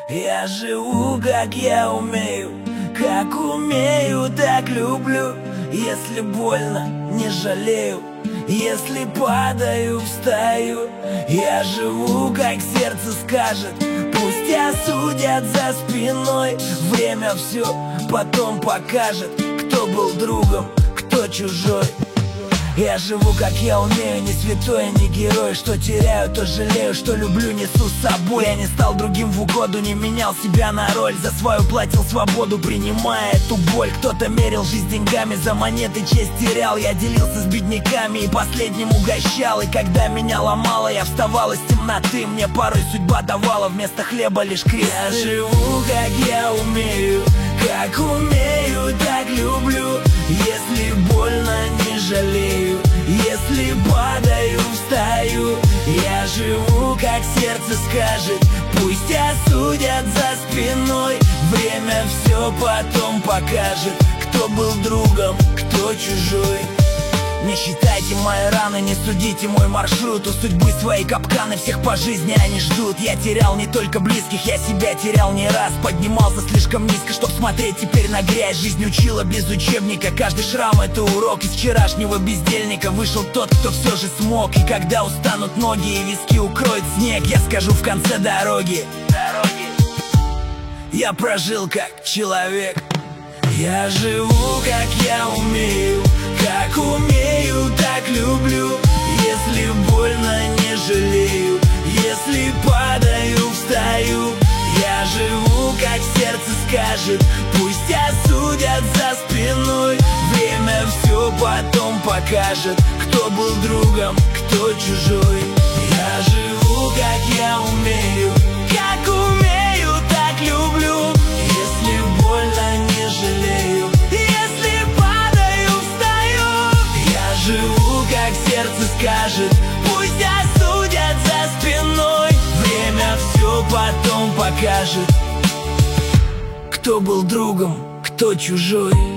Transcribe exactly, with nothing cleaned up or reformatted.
Я живу, как я умею, как умею, так люблю. Если больно, не жалею, если падаю, встаю. Я живу, как сердце скажет, пусть осудят за спиной. Время все потом покажет, кто был другом, кто чужой. Я живу, как я умею, не святой, не герой. Что теряю, то жалею, что люблю, несу с собой. Я не стал другим в угоду, не менял себя на роль. За свою платил свободу, принимая эту боль. Кто-то мерил жизнь деньгами, за монеты честь терял. Я делился с бедняками и последним угощал. И когда меня ломало, я вставал из темноты. Мне порой судьба давала вместо хлеба лишь крест. Я живу, как я умею, как умею, так люблю. Если больно, не жалею, если падаю, встаю. Я живу, как сердце скажет, пусть осудят за спиной. Время все потом покажет, кто был другом, кто чужой. Не считайте мои раны, не судите мой маршрут. У судьбы свои капканы, всех по жизни они ждут. Я терял не только близких, я себя терял не раз. Поднимался слишком низко, чтоб смотреть теперь на грязь. Жизнь учила без учебника, каждый шрам это урок. Из вчерашнего бездельника вышел тот, кто все же смог. И когда устанут ноги и виски укроет снег, я скажу в конце дороги: дороги я прожил как человек. Я живу, как я умею, как умею, так люблю. Если больно, не жалею, если падаю, встаю. Я живу, как сердце скажет, пусть осудят за спиной. Время все потом покажет, кто был другом, кто чужой. Я живу, как я умею, как умею, так люблю. Если больно, не жалею, если падаю, встаю. Я живу, как сердце скажет, пусть осудят за спиной. Время все потом покажет, кто был другом, кто чужой.